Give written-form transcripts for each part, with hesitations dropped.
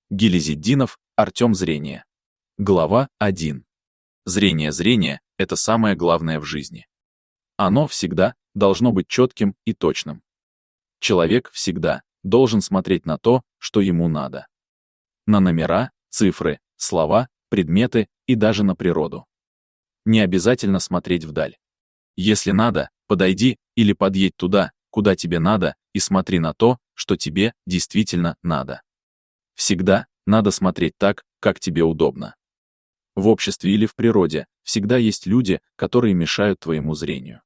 Гилязетдинов, Артем. Зрение. Глава 1. Зрение – это самое главное в жизни. Оно всегда должно быть четким и точным. Человек всегда должен смотреть на то, что ему надо. На номера, цифры, слова, предметы и даже на природу. Не обязательно смотреть вдаль. Если надо, подойди или подъедь туда, куда тебе надо, и смотри на то, что тебе действительно надо. Всегда надо смотреть так, как тебе удобно. В обществе или в природе всегда есть люди, которые мешают твоему зрению.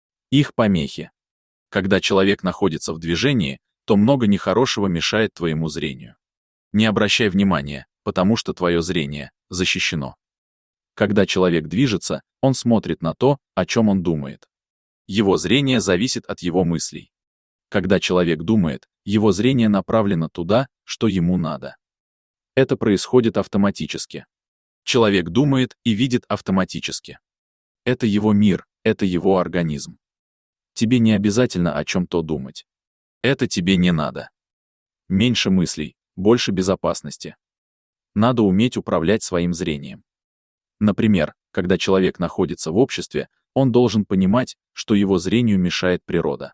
Их помехи. Когда человек находится в движении, то много нехорошего мешает твоему зрению. Не обращай внимания, потому что твое зрение защищено. Когда человек движется, он смотрит на то, о чем он думает. Его зрение зависит от его мыслей. Когда человек думает, его зрение направлено туда, что ему надо. Это происходит автоматически. Человек думает и видит автоматически. Это его мир, это его организм. Тебе не обязательно о чем-то думать. Это тебе не надо. Меньше мыслей, больше безопасности. Надо уметь управлять своим зрением. Например, когда человек находится в обществе, он должен понимать, что его зрению мешает природа.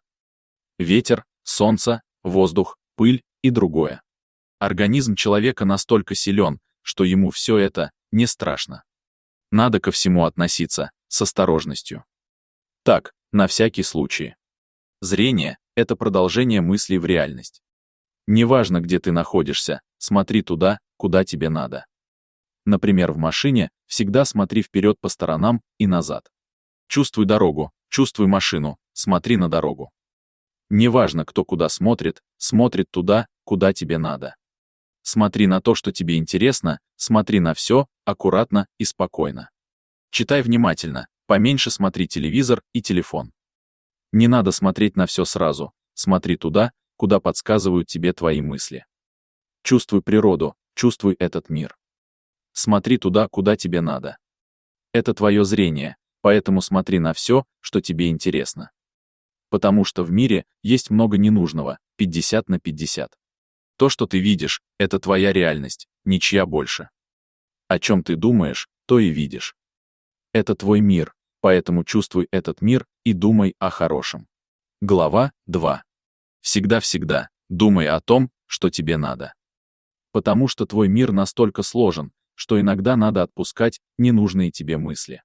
Ветер, солнце, воздух, пыль и другое. Организм человека настолько силен, что ему все это не страшно. Надо ко всему относиться с осторожностью. Так, на всякий случай. Зрение — это продолжение мыслей в реальность. Неважно, где ты находишься, смотри туда, куда тебе надо. Например, в машине всегда смотри вперед по сторонам и назад. Чувствуй дорогу, чувствуй машину, смотри на дорогу. Неважно, кто куда смотрит туда, куда тебе надо. Смотри на то, что тебе интересно, смотри на все аккуратно и спокойно. Читай внимательно, поменьше смотри телевизор и телефон. Не надо смотреть на все сразу, смотри туда, куда подсказывают тебе твои мысли. Чувствуй природу, чувствуй этот мир. Смотри туда, куда тебе надо. Это твое зрение, поэтому смотри на все, что тебе интересно. Потому что в мире есть много ненужного, 50/50. То, что ты видишь, это твоя реальность, ничья больше. О чем ты думаешь, то и видишь. Это твой мир, поэтому чувствуй этот мир и думай о хорошем. Глава 2. Всегда-всегда думай о том, что тебе надо. Потому что твой мир настолько сложен, что иногда надо отпускать ненужные тебе мысли.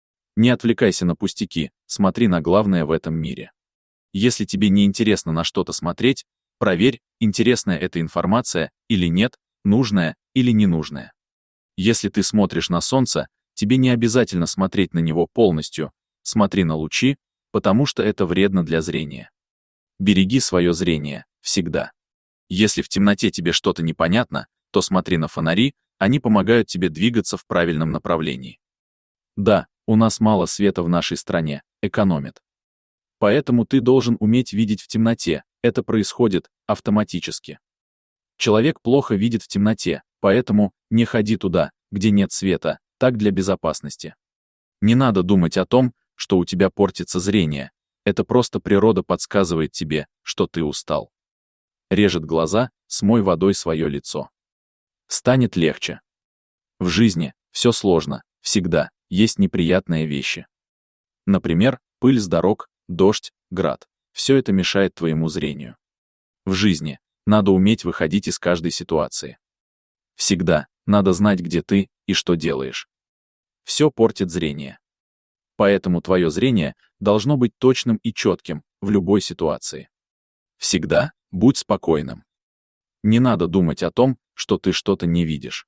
Не отвлекайся на пустяки, смотри на главное в этом мире. Если тебе не интересно на что-то смотреть, проверь, интересная эта информация или нет, нужная или ненужная. Если ты смотришь на солнце, тебе не обязательно смотреть на него полностью, смотри на лучи, потому что это вредно для зрения. Береги свое зрение, всегда. Если в темноте тебе что-то непонятно, то смотри на фонари, они помогают тебе двигаться в правильном направлении. Да, у нас мало света в нашей стране, экономят. Поэтому ты должен уметь видеть в темноте, это происходит автоматически. Человек плохо видит в темноте, поэтому не ходи туда, где нет света, так для безопасности. Не надо думать о том, что у тебя портится зрение, это просто природа подсказывает тебе, что ты устал. Режет глаза, смой водой свое лицо. Станет легче. В жизни все сложно, всегда есть неприятные вещи. Например, пыль с дорог, дождь, град. Все это мешает твоему зрению. В жизни надо уметь выходить из каждой ситуации. Всегда надо знать, где ты и что делаешь. Все портит зрение. Поэтому твое зрение должно быть точным и четким в любой ситуации. Всегда будь спокойным. Не надо думать о том, что ты что-то не видишь.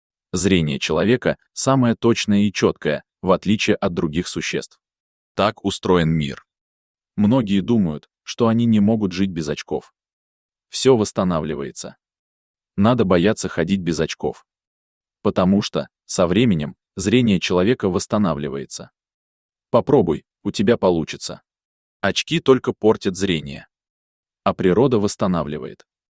Зрение человека самое точное и четкое, в отличие от других существ. Так устроен мир. Многие думают, что они не могут жить без очков. Все восстанавливается. Надо бояться ходить без очков. Потому что, со временем, зрение человека восстанавливается. Попробуй, у тебя получится. Очки только портят зрение. А природа восстанавливает.